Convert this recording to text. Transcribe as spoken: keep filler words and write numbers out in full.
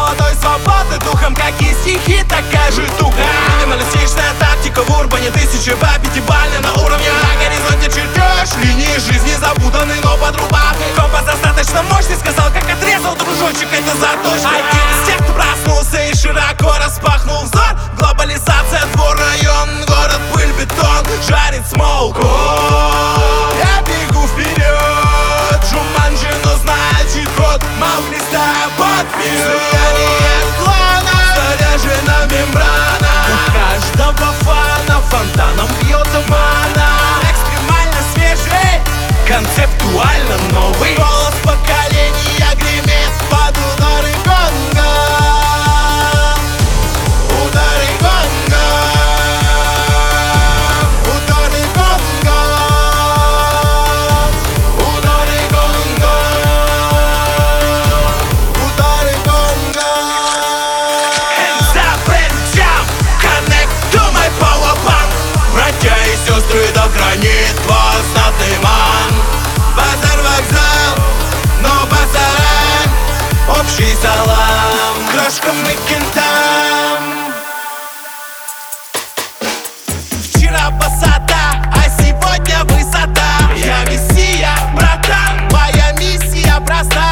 молодой, свободный духом, как и стихи, такая же духа. Минималистичная тактика в урбане, тысячи по пятибалльной на уровне. На горизонте чертеж линии жизни запутанный, но под рубахой. Компас достаточно мощный, сказал, как отрезал, дружочек, это заточка. Один из тех, кто проснулся и широко распахнул взор. Глобализация, двор, район, город, пыль, бетон, жарит смоук. Я бегу вперед, Джуманджи, но знает чит-код. Маугли, стая под влияние клана, заряжена мембрана. У каждого фана фонтаном бьет мана. Экстремально свежий, концептуально новый. Голос поколения гремит под удары гонга. Удары гонга. Удары гонга. Удары гонга. Удары гонга. Hands up and jump, connect to my power bank. Братья и сестры, да хранит вас знатный ман. Базар, вокзал, но базарам общий салам. Крошкам и кентам. Вчера высота, а сегодня высота. Я мессия, братан, моя миссия проста.